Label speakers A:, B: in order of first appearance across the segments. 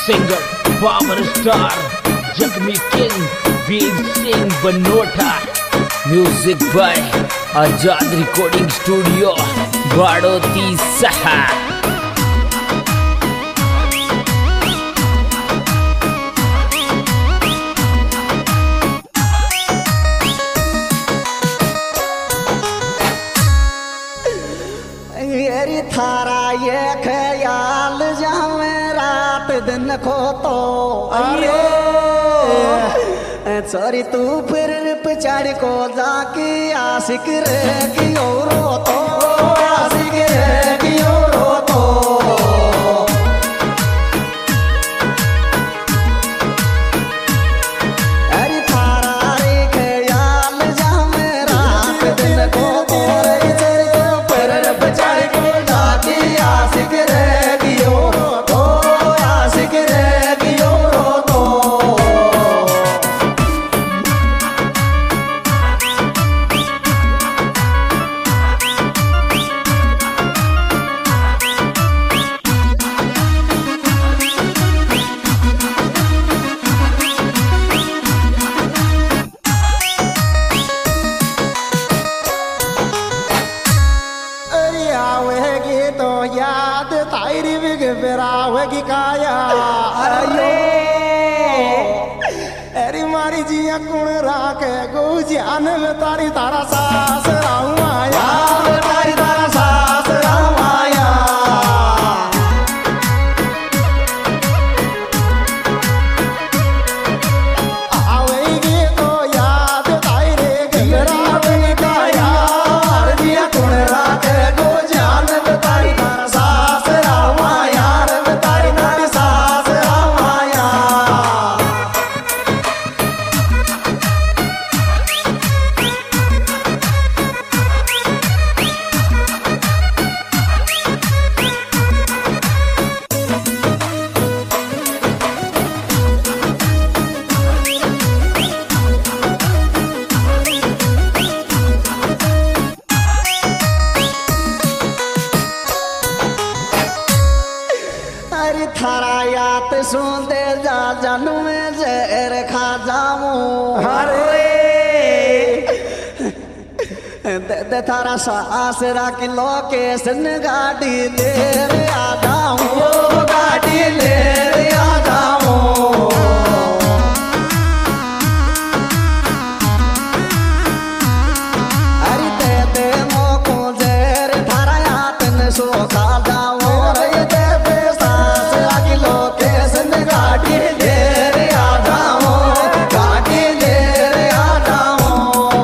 A: Singer power star जख्मी king Veer Singh Banota. Music by Azad recording studio Baroti Saha.
B: थारा ये ख्याल जावे रात दिन को तो अरे सॉरी तू फिर पिछाड़ को जाके आशिक रह गयो रो तो आशिक रह गयो रो तो अरे थारा रे ख्याल जावे रात दिन को तो आशिक रह गयो तो आशिक रह गयो तो याद तारी बिग बेरावेगी काया अरे अरे मारी जिया कुण राके गो जान में तारी तारा सास राहू आया तारी तारा सास राहू आया आवेगी तो याद तारी बिग बेरावेगी काया जिया कुण राके गो जान में तारी थारा याद सुनते जा जानू में जहर खा जाऊं अरे दे थारा सासरा की लोकेशन गाड़ी ले रे आ जाऊं गाड़ी ले रे आ जाऊं अरे दे मोको जहर थारा याद न सो खा जाऊं गाड़ी ले रे आ जाऊं गाड़ी ले रे आ जाऊं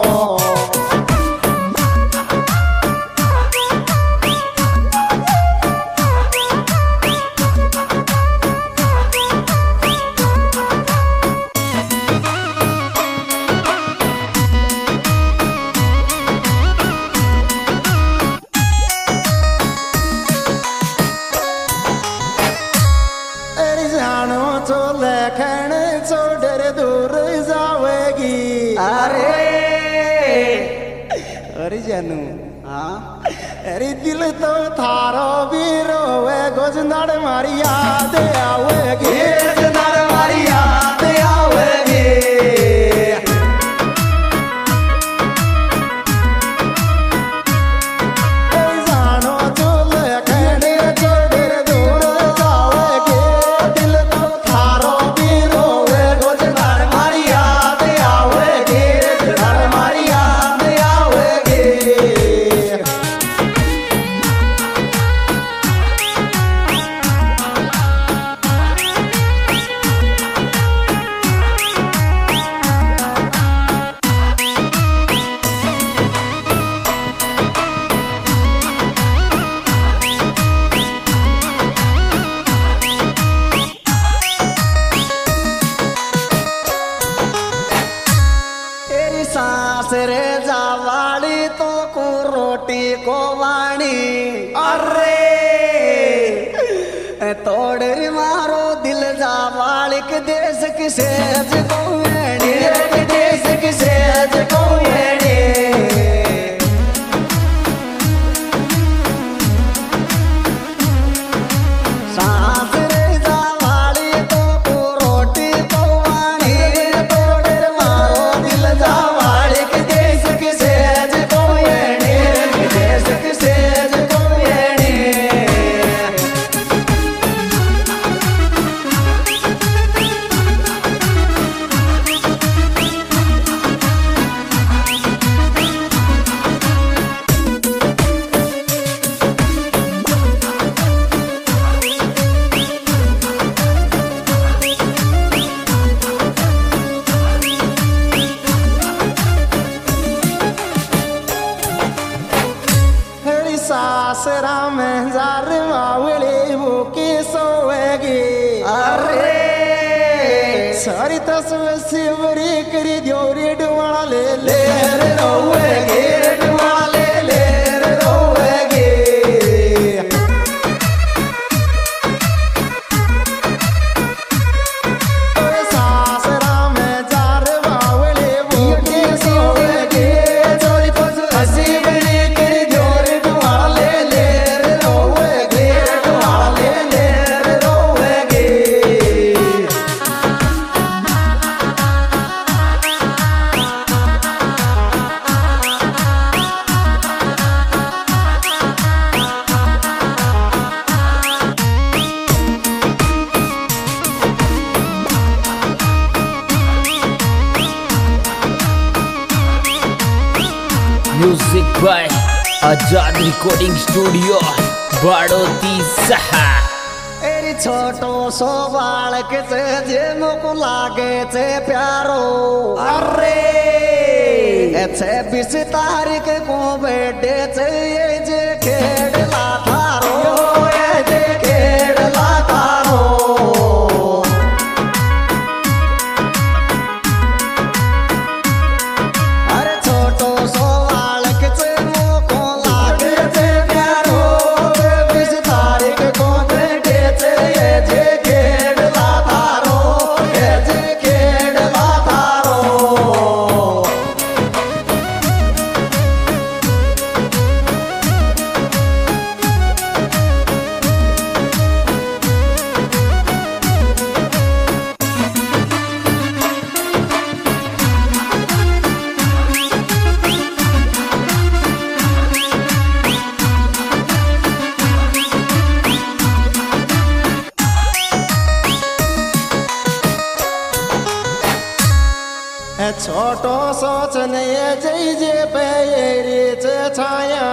B: तो लेखन छोड़ दूर जावेगी अरे अरे जानू हाँ अरे दिल तो थारो भी रोवे गोजनाड़ मारी याद आवेगी गोजनाड़ मारी याद आवेगी जानो तो लेखन छोड़ दूर जावेगी दिल तो थारो भी रोवे गोजनाड़ मारी याद आवेगी गोजनाड़ मारी याद आवेगी रे जावाड़ी तो को रोटी को वाणी अरे तोड़ मारो दिल जावाड़ी के देश की सेज को देश की सेज को सांस रे जावाड़ी अरे तस्वे सिवरी करी द्योरी डुवाला ले ले रे रोवेगे डुवाला ले रे रोवेगे सासरा में जार बावले वो के सोवेगे चोरी तो सिवरी करी द्योरी डुवाला ले रे रोवेगे डुवाला ले रे रोवेगे
A: music by Azad recording studio Baroti Saha.
B: एरी छोटो सो बालक से जे मुको लागे छे प्यारो अरे 26 तारीख को बेटे छे ये जे खेड़ला थारो ये जे खेड़ला थारो अरे छोटो सो बालक से मुको लागे छे प्यारो 26 तारीख को बेटे छे ये जे खेड़ला थारो ये जे खेड़ला थारो छोटो सोचने जय जय पेरी छाया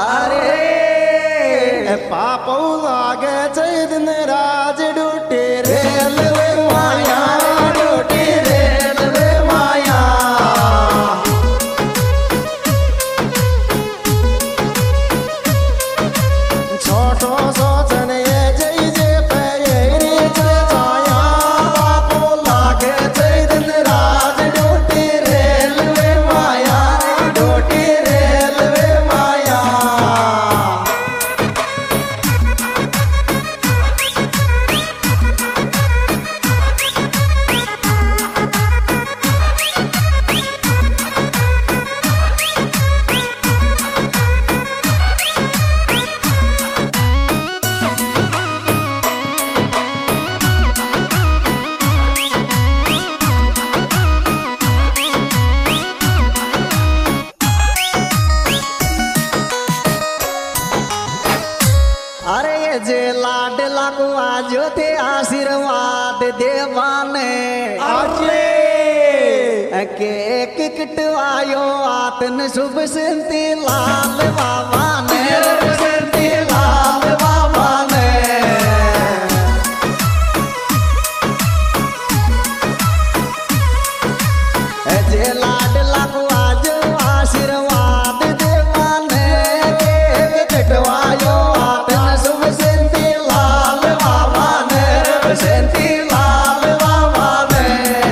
B: अरे पापो लागे जय दिन राज डूटे रेलवे माया डूटे रेलवे माया छोटो सोचने जय जय पेरी छाया पापो लागे जय दिन राज डूटे रेलवे माया डूटे रेलवे माया अरे ये जे लाड लागू आजो थे आशीर्वाद देवाने आजे के एक किटवायो आतन शुभ सिंती लाल बाबा ने सिंती लाल बाबा ने जे लाड लागू आजो आशीर्वाद देवाने के एक किटवायो आतन शुभ सिंती लाल बाबा ने सिंती लाल बाबा ने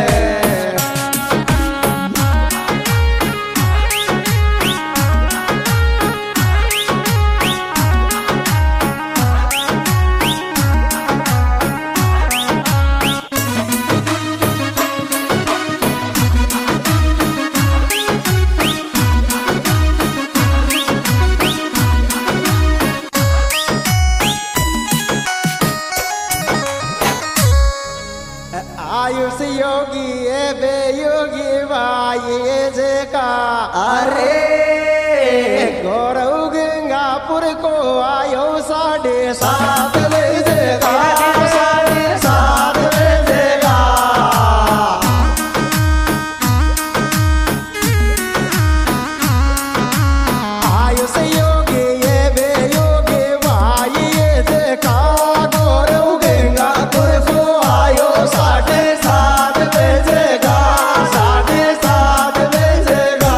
B: आयुष योगी ए बेयोगी भाई जे का अरे गौरव गंगापुर को आयो 7:30 बजे का 7:30 बजे का आयुष योगी ए बेयोगी भाई जे का गौरव गंगापुर को आयो 7:30 बजे का 7:30 बजे का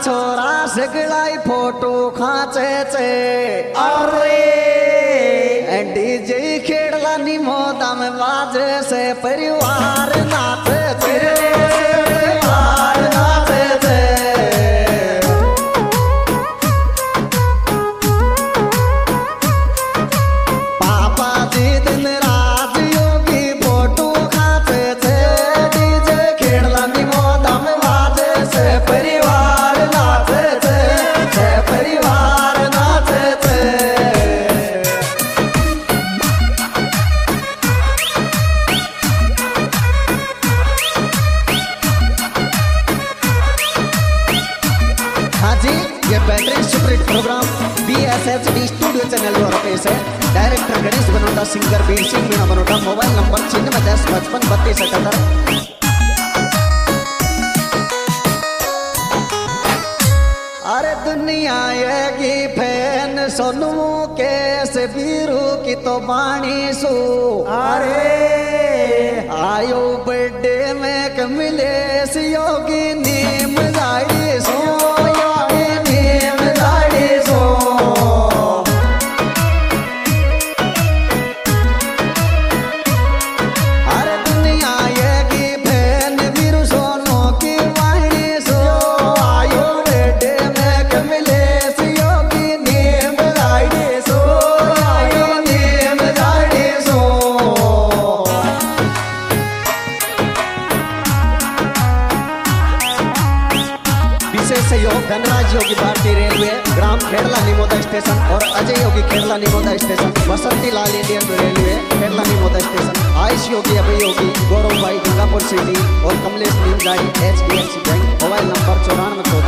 B: छोरा सगळाई फोटो खाचे चे
C: अरे
B: डीजे खेड़ला निमोदा में बाजे से परिवार नाचे चे परिवार नाचे चे पापा जी दिन रात योगी फोटो खाचे चे डीजे खेड़ला निमोदा में बाजे से परिवार नाचे चे परिवार नाचे चे ये बैटरी सुपरिट प्रोग्राम BSHD स्टूडियो चैनल द्वारा पेश है। Director Ganesh Banota, singer Veer Singh Meena Banota. Mobile number 9610553278। अरे दुनिया ये की फैन सोनू केस बीरू की तो बाणी सो
C: अरे
B: आयो बर्थडे में कमिलेश योगी नीम जाड़ी सो सहयोग धनराज योगी भारतीय रेलवे, ग्राम खेड़ला निमोदा स्टेशन और Ajay Yogi Khedla Nimoda station, Basanti Lal Indian railway Khedla Nimoda station, Ayush Yogi Abhay Yogi Gaurav भाई गंगापुर सिटी और Kamlesh Neemjadi HDFC bank. Mobile number 94